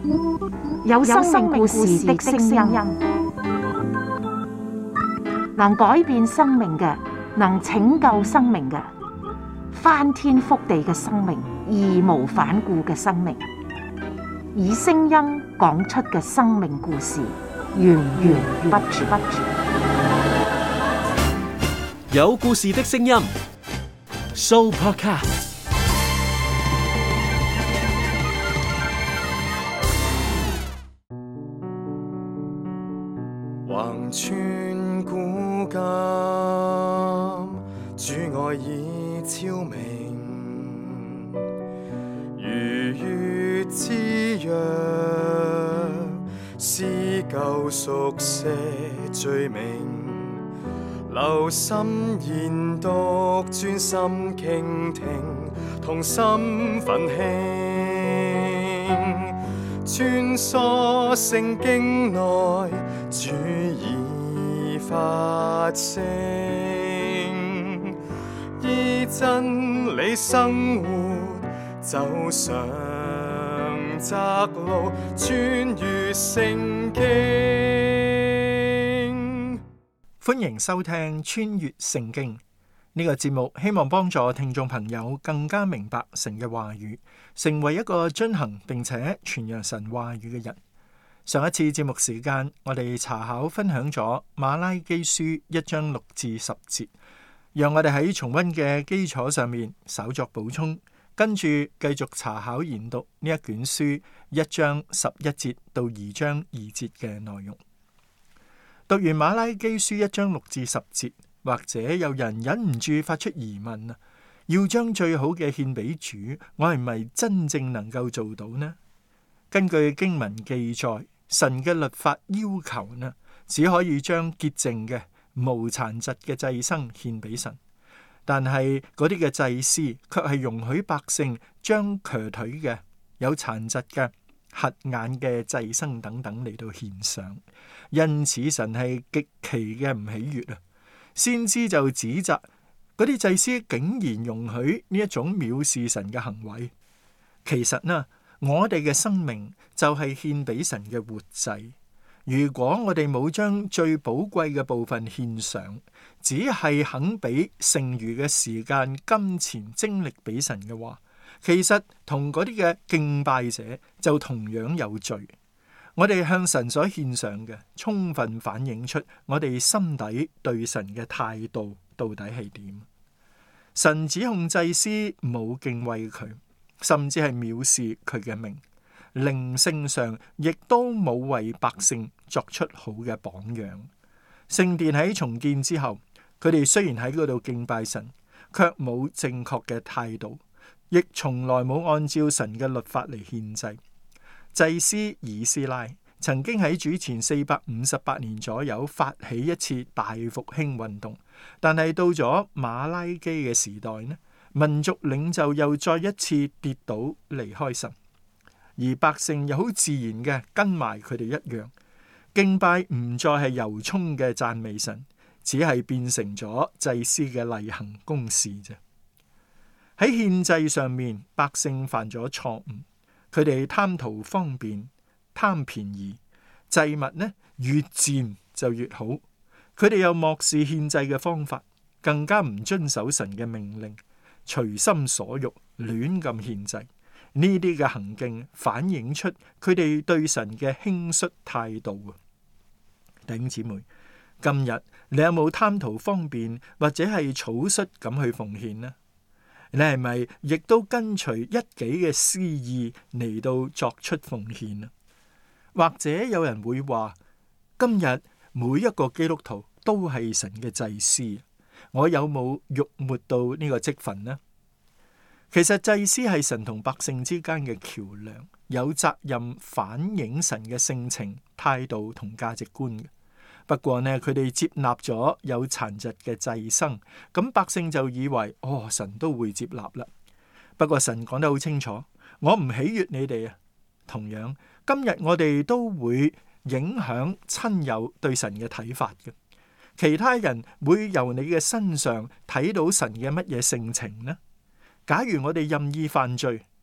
有生命故事的聲音，能改變生命嘅，能拯救生命嘅，翻天覆地嘅生命，義無反顧嘅生命，以聲音講出嘅生命故事，源源不絕。 有故事的聲音 ，Sooopodcast。 橫穿古今，主愛已超明，如月之約，撕舊熟寫罪名，留心研讀，專心傾聽，同心奮興，穿梭聖經內，主已發聲，依真理生活，走上窄路，穿越聖經。 歡迎收聽穿越聖經呢個節目，希望幫助聽眾朋友更加明白神嘅話語，成為一個遵行並且傳揚神話語嘅人。上一次節目時間，我哋查考分享咗馬拉基書1章6至10節，讓我哋喺重溫嘅基礎上面稍作補充，跟住繼續查考研讀呢一卷書1章11節到2章2節嘅內容。讀完馬拉基書1章6至10節，或者有人忍唔住發出疑問啊，要將最好嘅獻俾主，我係咪真正能夠做到呢？根據經文記載，神嘅律法要求呢，只可以將潔淨嘅無殘疾嘅祭牲獻俾神，但係嗰啲嘅祭司卻係容許百姓將瘸腿嘅、有殘疾嘅、瞎眼嘅祭牲等等嚟到獻上，因此神係極其嘅唔喜悅啊！先知就指責嗰啲祭司竟然容許呢一種藐視神嘅行為。其實呢，我哋嘅生命就係獻俾神嘅活祭。如果我哋冇將最寶貴嘅部分獻上，只係肯俾剩餘嘅時間、金錢、精力俾神嘅話，其實同嗰啲嘅敬拜者就同樣有罪。我哋向神所獻上嘅，充分反映出我哋心底對神嘅態度到底係點。神指控祭司冇敬畏佢，甚至係藐視佢嘅名，靈性上亦都冇為百姓作出好嘅榜樣。聖殿喺重建之後，佢哋雖然喺嗰度敬拜神，卻冇正確嘅態度，亦從來冇按照神嘅律法嚟獻祭。祭司以斯拉曾經喺主前458年左右發起一次大復興運動，但係到咗馬拉基嘅時代呢，民族領袖又再一次跌倒離開神，而百姓又好自然嘅跟埋佢哋一樣，敬拜唔再係由衷嘅讚美神，只係變成咗祭司嘅例行公事啫。喺獻祭上面，百姓犯咗錯誤。佢哋貪圖方便、貪便宜，祭物呢越賤就越好。佢哋又漠視獻祭嘅方法，更加唔遵守神嘅命令，隨心所欲亂咁獻祭。呢啲嘅行徑反映出佢哋對神嘅輕率態度啊！弟兄姊妹，今日你有冇貪圖方便或者係草率咁去奉獻呢？你係咪亦都跟隨一己嘅私意嚟到作出奉獻啊？或者有人會話，今日每一個基督徒都係神嘅祭司，我有冇肉抹到呢個職分呢？其實祭司係神同百姓之間嘅橋梁，有責任反映神嘅性情、態度同價值觀嘅。不過呢，佢哋接納咗有殘疾嘅祭牲，咁百姓就以為神都會接納啦。不過神講得好清楚，我唔喜悅你哋啊。同樣，今日我哋都會影響親友對神嘅睇法嘅。其他人會由你嘅身上睇到神嘅乜嘢性情呢？假如我哋任意犯罪，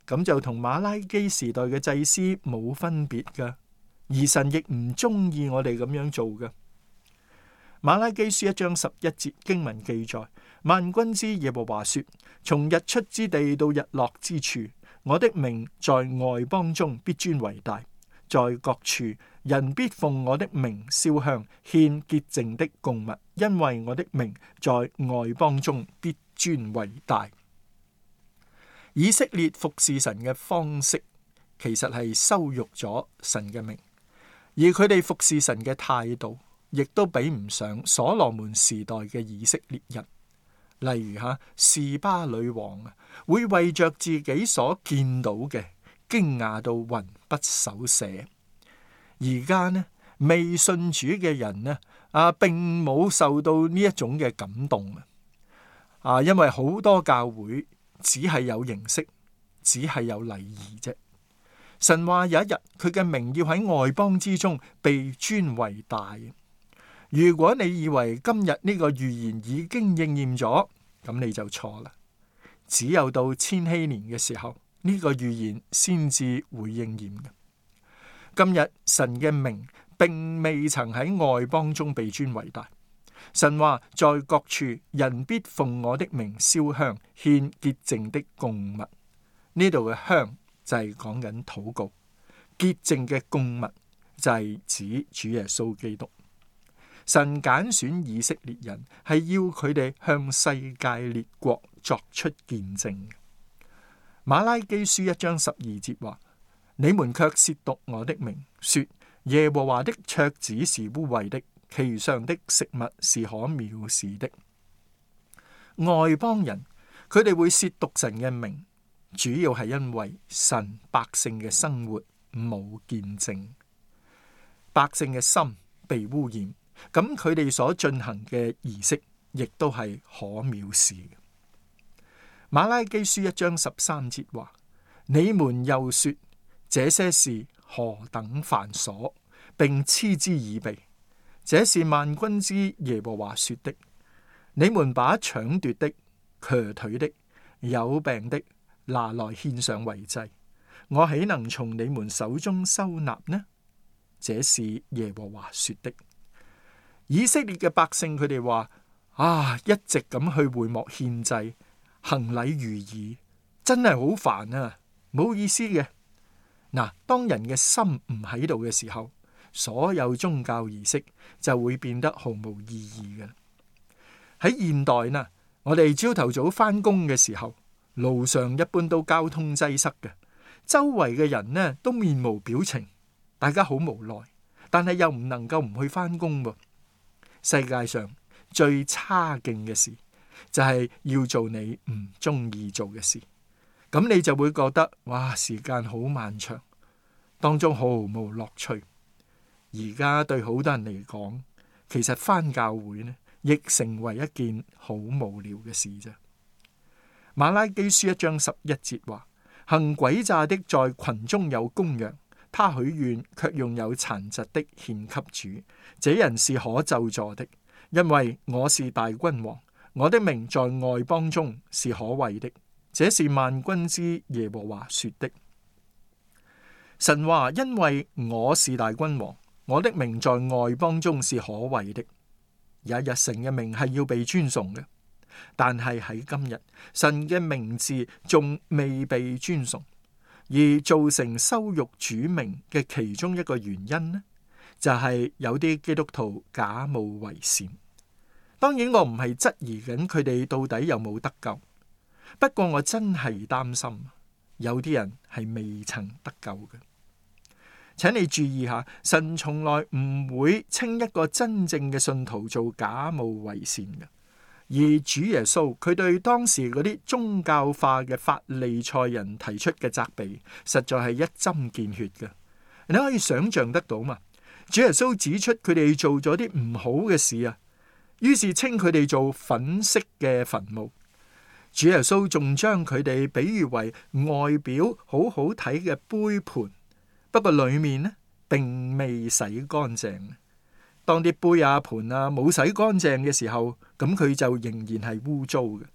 咁就同馬拉基時代嘅祭司冇分別噶，而神亦唔中意我哋咁樣做噶。馬拉基書1章11節經文記載，萬軍之耶和華說：從日出之地到日落之處，我的名在外邦中必尊為大，在各處人必奉我的名燒香獻潔淨的供物，因為我的名在外邦中必尊為大。以色列服侍神嘅方式，其實係羞辱咗神嘅名，而佢哋服侍神嘅態度，亦都比唔上所羅門時代嘅以色列人。例如示巴女王會為着自己所見到嘅驚訝到魂不守舍。而家呢，未信主嘅人呢並冇受到呢一種嘅感動因為好多教會只係有形式，只係有禮儀啫。神話有一日佢嘅名要喺外邦之中被尊為大。如果你以為今日呢個預言已經應驗咗，咁你就錯啦。只有到千禧年嘅時候，呢個預言先至會應驗嘅。今日神嘅名並未曾喺外邦中被尊為大。神話在各處人必奉我的名燒香獻潔淨的供物。呢度嘅香就係講緊禱告，潔淨嘅供物就係指主耶穌基督。神揀選以色列人，係要佢哋向世界列國作出見證。馬拉基書1章12節話：你們卻褻瀆我的名，說耶和華的桌子是污穢的，其上的食物是可藐視的。外邦人佢哋會褻瀆神嘅名，主要係因為神百姓嘅生活冇見證，百姓嘅心被污染。咁佢哋所進行嘅儀式，亦都係可藐視嘅。馬拉基書1章13節話：你們又說這些事何等繁瑣，並嗤之以鼻。這是萬軍之耶和華說的。你們把搶奪的、瘸腿的、有病的拿來獻上為祭，我豈能從你們手中收納呢？這是耶和華說的。以色列嘅百姓佢哋話一直咁去會幕獻祭，行禮如儀，真係好煩啊，冇意思嘅。當人嘅心唔喺度嘅時候，所有宗教儀式就會變得毫無意義嘅。喺現代我哋朝頭早返工嘅時候，路上一般都交通擠塞嘅，周圍嘅人都面無表情，大家好無奈，但係又唔能夠唔去返工噃。世界上最差勁嘅事就係要做你唔中意做嘅事，咁你就會覺得時間好漫長，當中毫無樂趣。而家對好多人嚟講，其實返教會亦成為一件好無聊嘅事啫。馬拉基書1章11節話：行詭詐的在群中有公羊，他許願卻用有殘疾的獻給主，這人是可咒詛的，因為我是大君王，我的名在外邦中是可畏的。這是萬軍之耶和華說的。神話，因為我是大君王，我的名在外邦中是可畏的。有一日神嘅名係要被尊崇嘅，但係喺今日神嘅名字仲未被尊崇。而造成羞辱主名嘅其中一個原因呢，就係有啲基督徒假冒為善。當然我唔係質疑緊佢哋到底有冇得救，不過我真係擔心有啲人係未曾得救嘅。請你注意下，神從來唔會稱一個真正嘅信徒做假冒為善嘅。而主耶穌佢對當時嗰啲宗教化嘅法利賽人提出嘅責備，實在係一針見血嘅。你可以想象得到嘛？主耶穌指出佢哋做咗啲唔好嘅事於是稱佢哋做粉飾嘅墳墓。主耶穌仲將佢哋比喻為外表好好睇嘅杯盤，不過裏面並未洗乾淨。當啲杯盤冇洗乾淨嘅時候，咁佢就仍然係污糟嘅。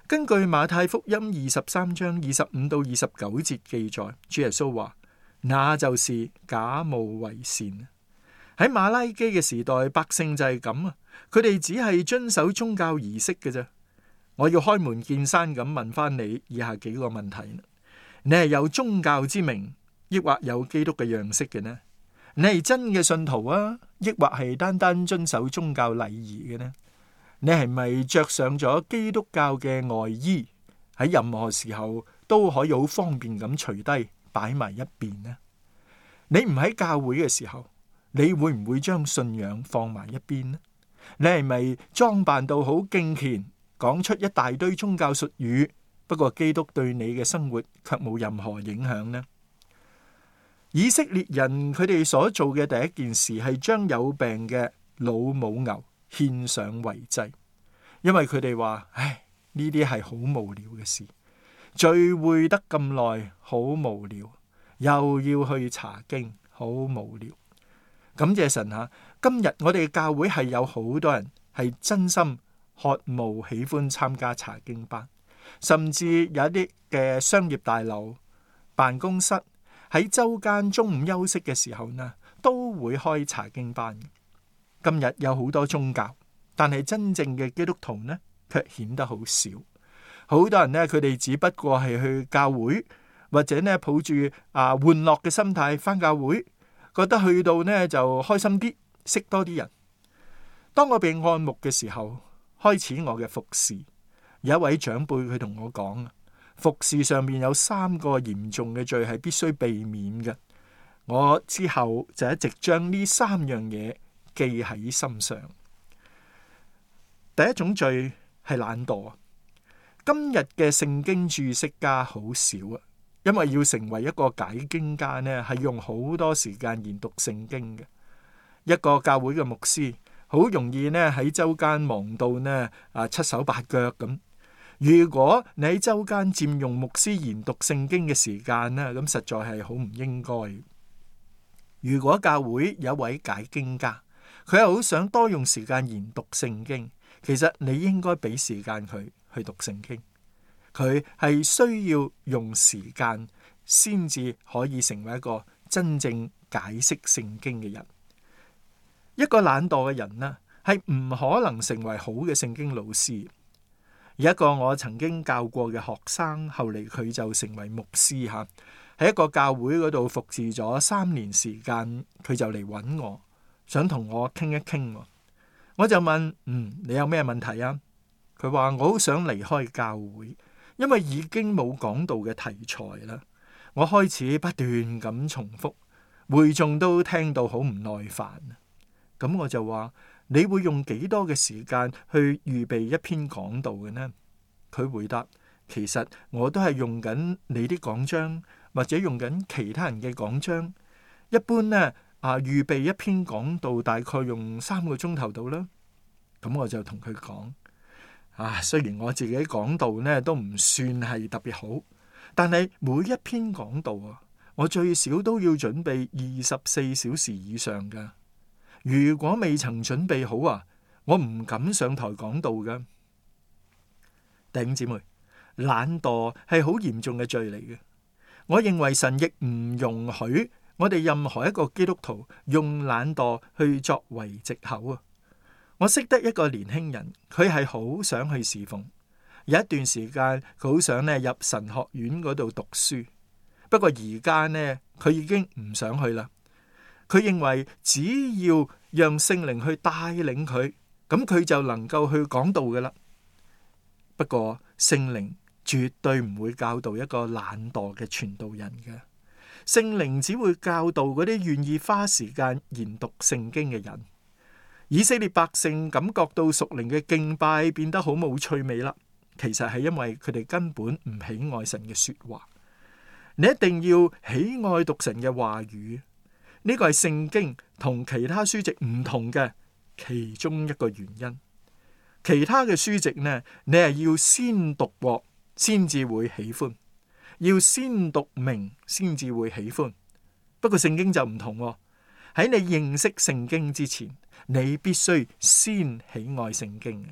根據馬太福音23章25到29節記載，主耶穌話：那就是假冒為善。喺馬拉基嘅時代，百姓就係咁啊，佢哋只係遵守宗教儀式嘅啫。我要開門見山咁問翻你以下幾個問題：你係有宗教之名，抑或有基督嘅樣式嘅呢？你係真嘅信徒啊，抑或係單單遵守宗教禮儀嘅呢？你係咪着上咗基督教嘅外衣，喺任何時候都可以好方便咁除低擺埋一邊呢？你唔喺教會嘅時候，你會唔會將信仰放埋一邊呢？你係咪裝扮到好敬虔，講出一大堆宗教術語，不過基督對你嘅生活卻冇任何影響呢？以色列人佢哋所做嘅第一件事係將有病嘅老母牛獻上為祭，因為佢哋話：唉，呢啲係好無聊嘅事，聚會得咁耐，好無聊，又要去查經，好無聊。感謝神啊，今日我哋嘅教會係有好多人係真心渴慕喜歡參加查經班，甚至有一啲嘅商業大樓、辦公室喺周間中午休息嘅時候呢，都會開查經班。今日有好多宗教，但係真正嘅基督徒呢，卻顯得好少。好多人呢，佢哋只不過係去教會，或者呢抱住玩樂嘅心態返教會，覺得去到呢就開心啲，識多啲人。當我被按牧嘅時候，開始我嘅服侍，有一位長輩佢同我講，服侍上面有3個嚴重嘅罪係必須避免嘅。我之後就一直將呢3樣嘢記喺心上。第一種罪係懶惰。今日嘅聖經注釋家好少啊，因為要成為一個解經家呢，係用好多時間研讀聖經嘅。一個教會嘅牧師好容易呢喺周間忙到呢七手八腳咁。如果你喺周間佔用牧師研讀聖經嘅時間呢，咁實在係好唔應該。如果教會有一位解經家，佢係好想多用時間研讀聖經，其實你應該俾時間佢去讀聖經。佢係需要用時間先至可以成為一個真正解釋聖經嘅人。一個懶惰嘅人呢，係唔可能成為好嘅聖經老師。有一個我曾經教過嘅學生，後嚟佢就成為牧師吓，喺一個教會嗰度服侍咗3年時間，佢就嚟揾我，想同我傾一傾。我就問：你有咩問題啊？佢話：我好想離開教會，因為已經冇講道嘅題材啦。我開始不斷咁重複，會眾都聽到好唔耐煩。咁我就話：你會用幾多嘅時間去預備一篇講道嘅呢？佢回答：其實我都係用緊你啲講章，或者用緊其他人嘅講章。一般呢，預備一篇講道大概用3個鐘頭到啦。咁我就同佢講：雖然我自己講道呢都唔算係特別好，但係每一篇講道我最少都要準備24小時以上噶。如果未曾準備好我唔敢上台講道噶。弟兄姊妹，懶惰係好嚴重嘅罪嚟嘅。我認為神亦唔容許我哋任何一個基督徒用懶惰去作為藉口。我識得一個年輕人，佢係好想去侍奉，有一段時間佢好想入神學院嗰度讀書，不過而家呢，佢已經唔想去啦。佢認為只要讓聖靈去帶領佢，咁佢就能夠去講道㗎啦。不過聖靈絕對唔會教導一個懶惰嘅傳道人嘅，聖靈只會教導嗰啲願意花時間研讀聖經嘅人。以色列百姓感覺到屬靈嘅敬拜變得好冇趣味啦，其實係因為佢哋根本唔喜愛神嘅說話。你一定要喜愛讀神嘅話語。呢個係聖經同其他書籍唔同嘅其中一個原因。其他嘅書籍呢，你係要先讀過先至會喜歡，要先讀明先至會喜歡。不過聖經就唔同喎，喺你認識聖經之前，你必須先喜愛聖經。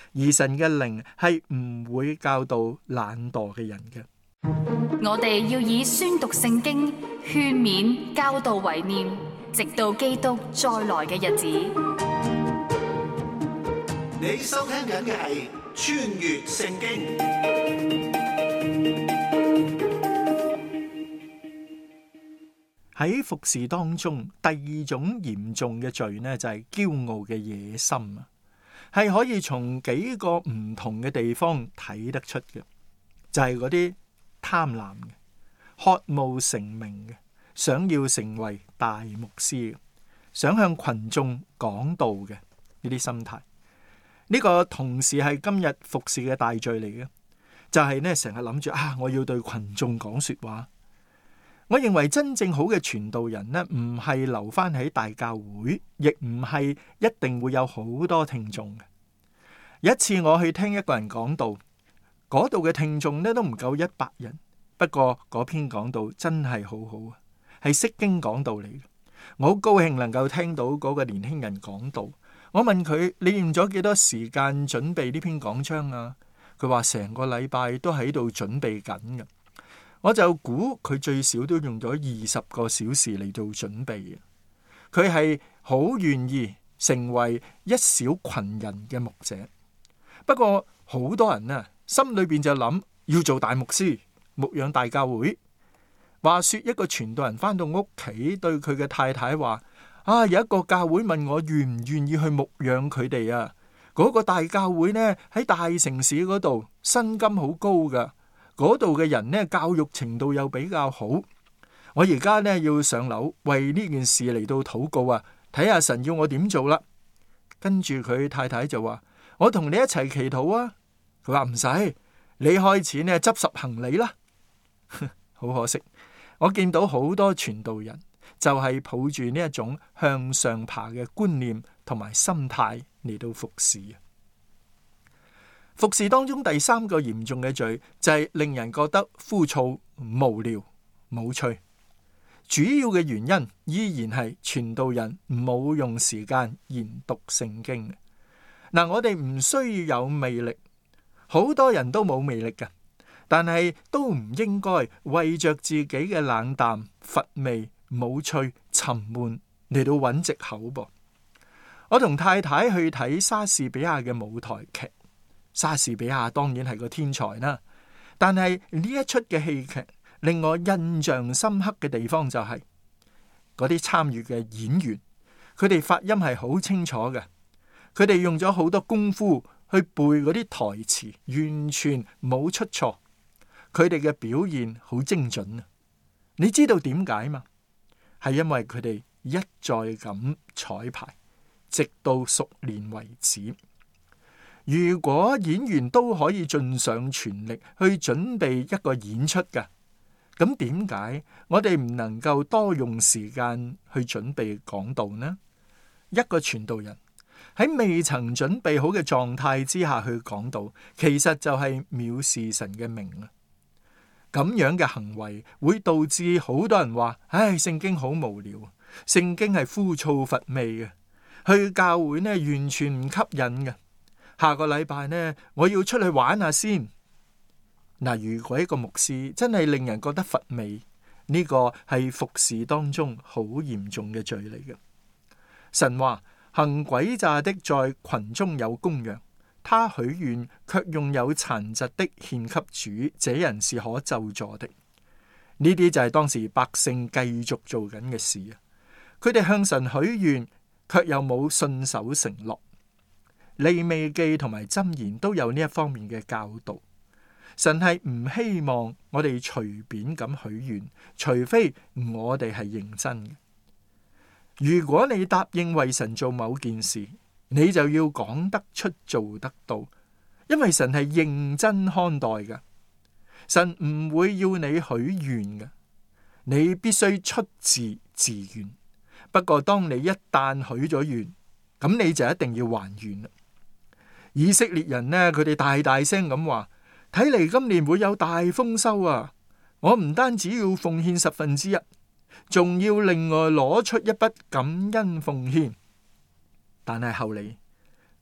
而神嘅靈係唔會教導懶惰嘅人嘅。 我哋要以宣讀聖經、勸勉、教導為念，直到基督再來嘅日子。 你收聽緊嘅係穿越聖經。 喺服侍當中，第二種嚴重嘅罪呢，就係驕傲嘅野心啊，係可以從幾個唔同嘅地方睇得出嘅，就係嗰啲貪婪嘅、渴慕成名嘅、想要成為大牧師嘅、想向群眾講道嘅呢啲心態。呢個同時係今日服侍嘅大罪嚟嘅，就係呢成日諗住我要對群眾講說話。我認為真正好嘅傳道人呢，唔係留翻喺大教會，亦唔係一定會有好多聽眾嘅。有一次我去聽一個人講道，嗰度嘅聽眾呢都唔夠100人，不過嗰篇講道真係好好啊，係釋經講道嚟嘅。我好高興能夠聽到嗰個年輕人講道。我問佢：你用咗幾多時間準備呢篇講章啊？佢話成個禮拜都喺度準備緊嘅。我就估佢最少都用咗20個小時嚟到準備嘅。佢係好願意成為一小群人嘅牧者。不過好多人啊，心裏邊就諗要做大牧師，牧養大教會。話說一個傳道人返到屋企，對佢嘅太太話：有一個教會問我願唔願意去牧養佢哋啊。嗰個大教會呢，喺大城市嗰度，薪金好高噶。嗰度嘅人呢，教育程度又比較好。我而家呢，要上樓為呢件事嚟到禱告啊，睇下神要我點做啦。跟住佢太太就話：我同你一齊祈禱啊。佢話唔使，你開始呢執拾行李啦。好可惜，我見到好多傳道人就係抱住呢一種向上爬嘅觀念同埋心態嚟到服侍啊。服侍當中第三個嚴重嘅罪就係令人覺得枯燥、無聊、冇趣。主要嘅原因依然係傳道人冇用時間研讀聖經。我哋唔需要有魅力，好多人都冇魅力嘅，但係都唔應該為着自己嘅冷淡、乏味、冇趣、沉悶嚟到揾藉口噃。我同太太去睇莎士比亞嘅舞台劇。莎士比亞當然係個天才啦，但係呢一出嘅戲劇令我印象深刻嘅地方就係嗰啲參與嘅演員，佢哋發音係好清楚嘅，佢哋用咗好多功夫去背嗰啲台詞，完全冇出錯，佢哋嘅表現好精準啊！你知道點解嘛？係因為佢哋一再咁彩排，直到熟練為止。如果演員都可以盡上全力去準備一個演出嘅，咁點解我哋唔能夠多用時間去準備講道呢？一個傳道人喺未曾準備好嘅狀態之下去講道，其實就係藐視神嘅名啊！咁樣嘅行為會導致好多人話：聖經好無聊，聖經係枯燥乏味嘅，去教會呢完全唔吸引嘅。下個禮拜呢，我要出去玩下先。如果一個牧師真係令人覺得乏味，呢個係服侍當中好嚴重嘅罪嚟嘅。神話行詭詐的在群中有公羊，他許願卻用有殘疾的獻給主，這人是可咒詛的。呢啲就係當時百姓繼續做緊嘅事啊！佢哋向神許願，卻又冇信守承諾。利未記同埋箴言都有呢一方面嘅教導。神係唔希望我哋隨便咁許願，除非我哋係認真嘅。如果你答應為神做某件事，你就要講得出做得到，因為神係認真看待嘅。神唔會要你許願嘅，你必須出自自願。不過當你一旦許咗願，咁你就一定要還願啦。以色列人呢，佢哋大大聲咁話：睇嚟今年會有大豐收啊！我唔單止要奉獻1/10，仲要另外攞出一筆感恩奉獻。但係後嚟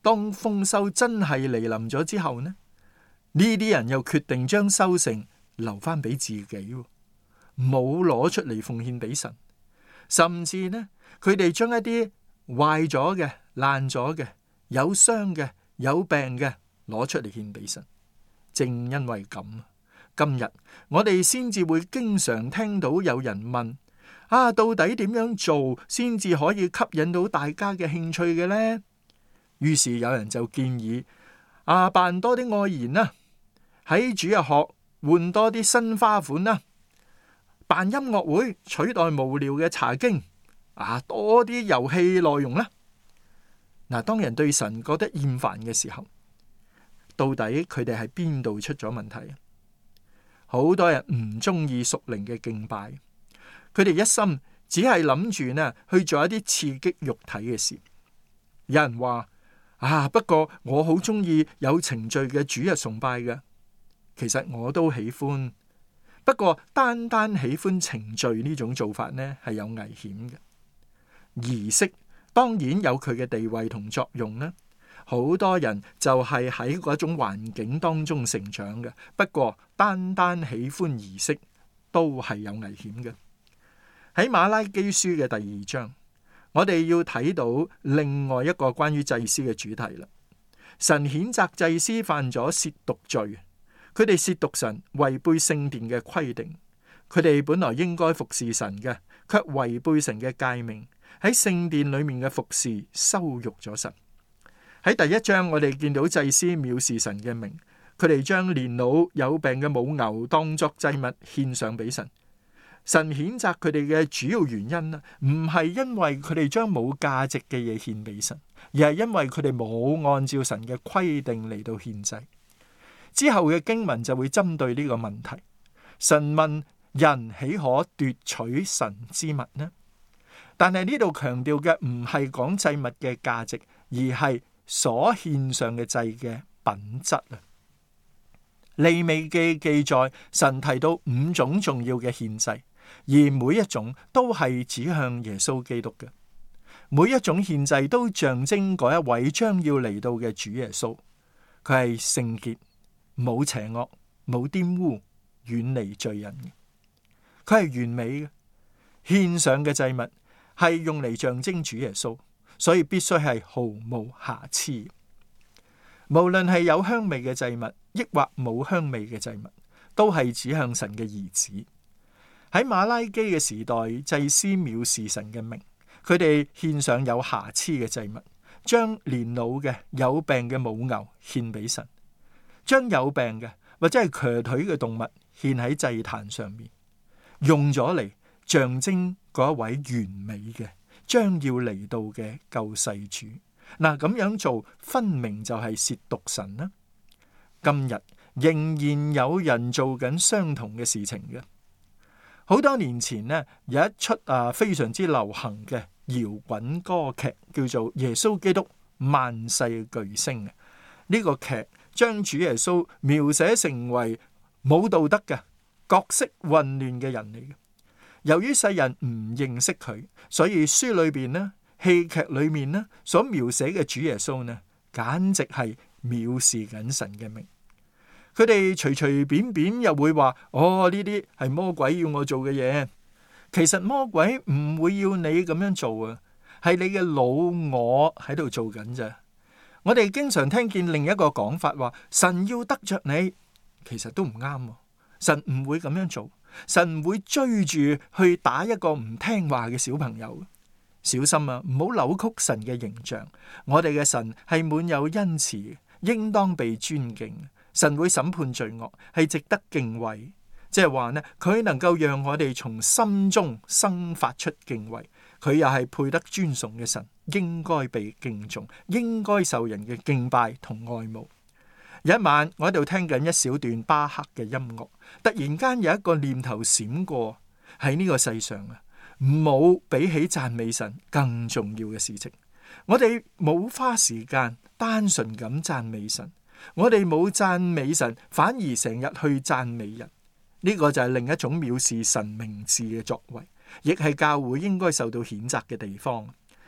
當豐收真係嚟臨咗之後呢，呢啲人又決定將收成留翻俾自己，冇攞出嚟奉獻俾神，甚至呢，佢哋將一啲壞咗嘅、爛咗嘅、有傷嘅、有病嘅攞出嚟獻俾神。正因為咁，今日我哋先至會經常聽到有人問：到底點樣做先至可以吸引到大家嘅興趣嘅呢？於是有人就建議：辦多啲愛筵啦，喺主日學換多啲新花款啦，辦音樂會取代無聊嘅查經，多啲遊戲內容啦。當人對神覺得厭煩嘅時候，到底佢哋係邊度出咗問題？好多人唔中意屬靈嘅敬拜，佢哋一心只係諗住呢去做一啲刺激肉體嘅事。有人話：不過我好中意有程序嘅主日崇拜嘅。其實我都喜歡，不過單單喜歡程序呢種做法呢係有危險嘅。儀式當然有佢嘅地位同作用啦，好多人就係喺嗰種環境當中成長嘅。不過單單喜歡儀式都係有危險嘅。喺馬拉基書嘅第2章，我哋要睇到另外一個關於祭司嘅主題啦。神譴責祭司犯咗褻瀆罪，佢哋褻瀆神，違背聖殿嘅規定。佢哋本來應該服侍神嘅，卻違背神嘅誡命，喺聖殿裏面嘅服侍羞辱咗神。喺第1章，我哋見到祭司藐視神嘅名，佢哋將年老有病嘅母牛當作祭物獻上俾神。神譴責佢哋嘅主要原因啦，唔係因為佢哋將冇價值嘅嘢獻俾神，而係因為佢哋冇按照神嘅規定嚟到獻祭。之後嘅經文就會針對呢個問題。神問人豈可奪取神之物呢？但係呢度強調嘅唔係講祭物嘅價值，而係所獻上嘅祭嘅品質啊。利未記記載，神提到5種重要嘅獻祭，而每一種都係指向耶穌基督嘅。每一種獻祭都象徵嗰一位將要嚟到嘅主耶穌，佢係聖潔、冇邪惡、冇玷污、遠離罪人嘅。佢係完美嘅，獻上嘅祭物係用嚟象徵主耶穌，所以必須係毫無瑕疵。無論係有香味嘅祭物，抑或冇香味嘅祭物，都係指向神嘅兒子。喺馬拉基嘅時代，祭司藐視神嘅名，佢哋獻上有瑕疵嘅祭物，將年老嘅有病嘅母牛獻俾神，將有病嘅或者係瘸腿嘅動物獻喺祭壇上面，用咗嚟象徵嗰一位完美嘅將要嚟到嘅救世主。嗱，咁樣做分明就係褻瀆神啦。今日仍然有人做緊相同嘅事情嘅。好多年前呢，有一出非常之流行嘅搖滾歌劇，叫做《耶穌基督萬世巨星》。呢個劇將主耶穌描寫成為冇道德嘅、角色混亂嘅人嚟嘅。由於世人唔認識佢，所以書裏邊呢、戲劇裏面呢所描寫嘅主耶穌呢，簡直係藐視緊神嘅名。佢哋隨隨便便又會話：哦，呢啲係魔鬼要我做嘅嘢。其實魔鬼唔會要你咁樣做啊，係你嘅老我喺度做緊咋。我哋經常聽見另一個講法話：神要得着你，其實都唔啱。神唔會咁樣做，神唔會追住去打一個唔聽話嘅小朋友。小心啊，唔好扭曲神嘅形象。我哋嘅神係滿有恩慈，應當被尊敬。神會審判罪惡，係值得敬畏。即係話呢，佢能夠讓我哋從心中生發出敬畏，佢又係配得尊崇嘅神，應該被敬重，應該受人嘅敬拜同愛慕。有一晚，我喺度聽緊一小段巴赫嘅音樂，突然間有一個念頭閃過，喺呢個世上啊，冇比起讚美神更重要嘅事情。我哋冇花時間單純咁讚美神。我哋冇讚美神，反而成日去讚美人，呢個就係另一種藐視神名字嘅作為，亦係教會應該受到譴責嘅地方。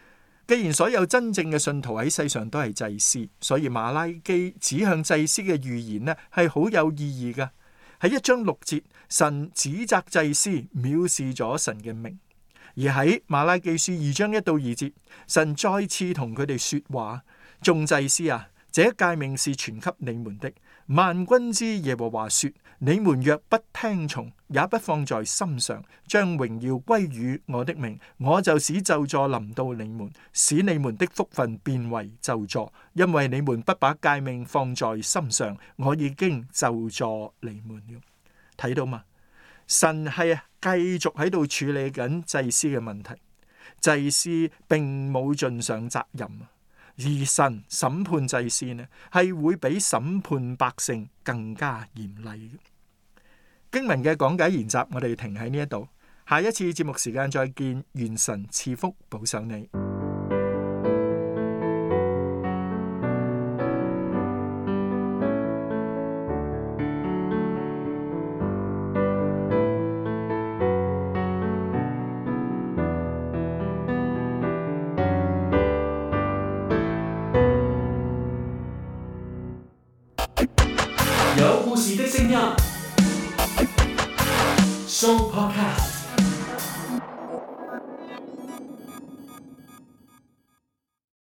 既然所有真正嘅信徒喺世上都係祭司，所以馬拉基指向祭司嘅預言呢係好有意義㗎。喺1章6節，神指責祭司藐視咗神嘅名；而喺馬拉基書2章1到2節，神再次同佢哋說話：眾祭司啊，這誡命是傳給你們的。萬軍之耶和華說：你們若不聽從，也不放在心上，將榮耀歸於我的名，我就使咒詛臨到你們，使你們的福分變為咒詛，因為你們不把誡命放在心上，我已經咒詛你們了。睇到嘛？神係繼續喺度處理緊祭司嘅問題，祭司並冇盡上責任。而神審判祭司呢，係會比審判百姓更加嚴厲嘅。經文嘅講解研習，我哋停喺呢一度，下一次節目時間再見，願神賜福保守你。 有故事的聲音，Show Podcast。